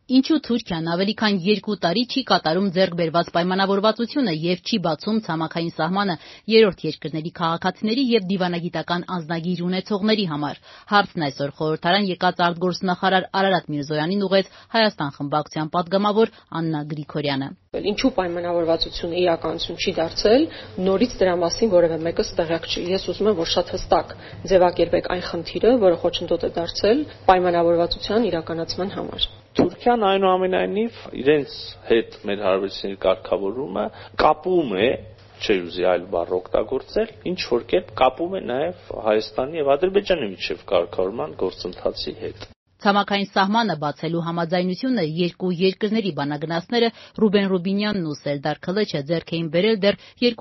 Ինչու Թուրքիան ավելի քան 2 տարի չի կատարում ձեռք բերված պայմանավորվածությունը եւ չի բացում ցամաքային սահմանը երրորդ երկրների քաղաքացիների եւ դիվանագիտական անձնագիր ունեցողների համար։ Հարցն այսօր խորհրդարան եկած արտգործնախարար Արարատ Միրզոյանին ուղղեց Հայաստան խմբակցության падգամավոր Աննա Գրիգորյանը։ Ինչու պայմանավորվածությունը իրականություն չի դարձել, նորից դրա մասին որևէ մեկը տեղյակ չի։ Ես ուզում եմ, որ շատ հստակ ձևակերպեք այն խնդիրը, որը խոչընդոտ է դարձել պայմանավորվածության իրականացման համար։ Թուրքիան այնուամենայնիվ իրենց հետ մեր հարաբերությունների կարգավորումը կապում է, չի ուզի այլ բառ օգտագործել, ինչ որ կերպ կապում է նաև Հայաստանի եւ Ադրբեջանի միջև կարգավորման գործընթացի հետ։ Ցամաքային սահմանը բացելու համաձայնությունը երկու երկրների բանագնացները Ռուբեն Ռուբինյանն ու Սերդար Քլեչը ձեռք էին բերել դեռ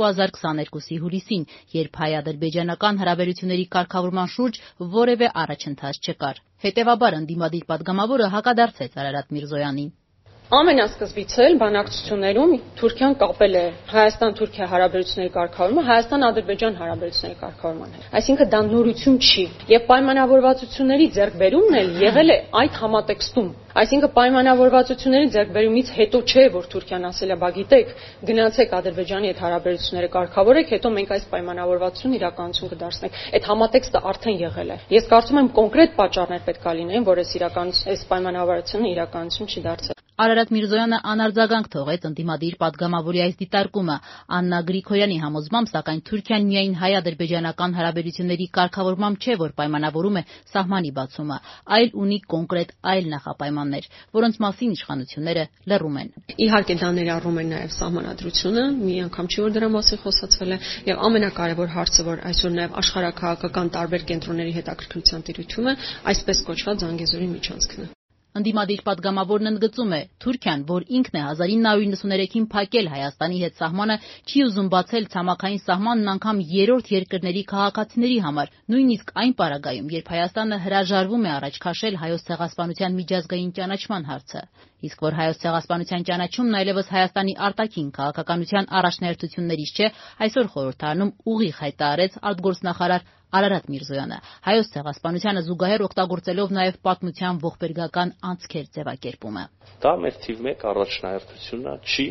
2022-ի հուլիսին, երբ հայ-ադրբեջանական հարաբերությունների կարգավորման շուրջ որևէ առաջընթաց չկար։ Հետևաբար ընդդիմադիր падգամավորը հակադարձեց Արարատ Միրզոյանին։ Ամենասկզբից էլ բանակցություններում Թուրքիան կապել է Հայաստան-Թուրքիա հարաբերությունների կարգավորումը Հայաստան-Ադրբեջան հարաբերությունների կարգավորման հետ։ Այսինքն դա նորություն չի, եւ պայմանավորվածությունների ձեռքբերումն էլ եղել է այդ համատեքստում։ Այսինքն պայմանավորվածությունների ձեռքբերումից հետո չէ, որ Թուրքիան ասել է, բա գիտեք, գնացեք Ադրբեջանի հետ հարաբերությունները կարգավորեք, հետո մենք այս պայմանավորվածությունն իրականություն կդարձնենք։ Այդ համատեքստը արդեն եղել է։ Ես կարծում եմ կոնկրետ պատճառներ պետք է լինեն, որ այս պայմանավորվածությունը իրականություն չի դարձել։ Արարատ Միրզոյանը անարձագանք թողեց ընդդիմադիր падգամավորի այս դիտարկումը։ Աննա Գրիգորյանի համոզմամբ, սակայն Թուրքիան միայն հայ-ադրբեջանական հարաբերությունների կարգավորմամբ չէ, որ պայմանավորում է սահմանի բացումը, այլ ունի կոնկրետ այլ նախապայմաններ, որոնց մասին իշխանությունները լռում են։ Իհարկե դա ներառում է նաև սահմանադրությունը, մի անգամ չի որ դրա մասին խոսացվել է, եւ ամենակարևոր հարցը, որ այսօր նաև աշխարհաքաղաքական տարբեր կենտրոնների հետաքրքրության տիրույթում է, այսպես կոչված Զանգեզուրի միջանցքն է։ Ընդդիմադիր падգամավորն ընդգծում է, Թուրքիան, որ ինքն է 1993-ին փակել Հայաստանի հետ սահմանը, չի ուզում բացել ցամաքային սահմանն անգամ երրորդ երկրների քաղաքացիների համար, նույնիսկ այն պարագայում, երբ Հայաստանը հրաժարվում է առաջ քաշել Հայոց ցեղասպանության միջազգային ճանաչման հարցը։ Իսկ որ Հայոց ցեղասպանության ճանաչումն այլևս Հայաստանի արտաքին քաղաքականության առաջնահերթություններից չէ, այսօր խորհրդարանում ուղիղ հայտարարեց արտգործնախարար Արարատ Միրզոյանը, Հայոց ցեղասպանությանը զուգահեռ օգտագործելով նաև պատմության ողբերգական անցքեր ձևակերպումը։ Դա մեր թիվ 1 առաջնահերթությունը չի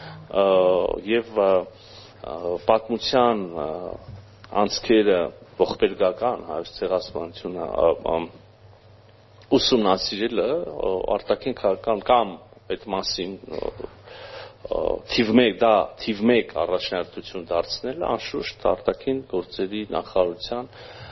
եւ պատմության անցքերը ողբերգական Հայոց ցեղասպանությունը ուսումնասիրելը արտաքին քաղաքական կամ այդ մասին թիվ 1 առաջնահերթություն դարձնելը անշուշտ արտաքին գործերի նախարարության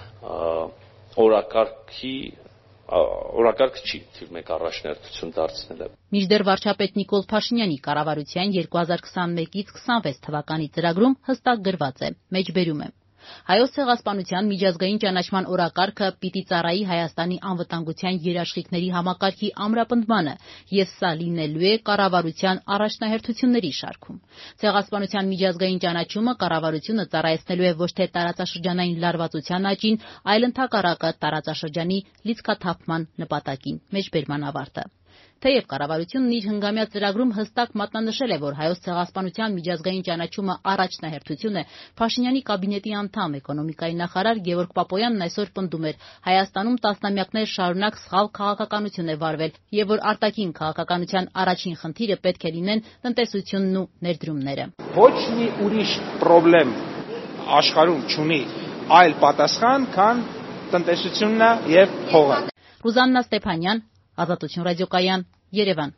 օրակարգ չի թիվ 1 առաջնահերթություն դարձնելը։ Մինչդեռ վարչապետ Նիկոլ Փաշինյանի կառավարության 2021-ից 26 թվականի ծրագրում հստակ գրված է. մեջբերում է. Հայոց ցեղասպանության միջազգային ճանաչման օրակարգը պիտի ծառայի Հայաստանի անվտանգության երաշխիքների համակարգի ամրապնդմանը, եւ սա լինելու է կառավարության առաջնահերթությունների շարքում։ Ցեղասպանության միջազգային ճանաչումը կառավարությունը ծառայեցնելու է ոչ թե տարածաշրջանային լարվածության աճին, այլ ընդհակառակը տարածաշրջանի լիցքաթափման նպատակին։ Մեջբերման ավարտը։ Թեև կառավարությունն իր հնգամյա ծրագրում հստակ մատնանշել է, որ Հայոց ցեղասպանության միջազգային ճանաչումը առաջնահերթություն է, Փաշինյանի կաբինետի անդամ էկոնոմիկայի նախարար Գևորգ Պապոյանն այսօր պնդում էր, Հայաստանում տասնամյակներ շարունակ սխալ քաղաքականություն է վարվել, եւ որ արտաքին քաղաքականության առաջին խնդիրը պետք է լինեն տնտեսությունն ու ներդրումները։ Ոչ մի ուրիշ խնդրեմ աշխարհում չունի այլ պատասխան, քան տնտեսությունն է եւ փողը։ Ռուզաննա Ստեփանյան, Ազատություն ռադիոկայան, Երևան։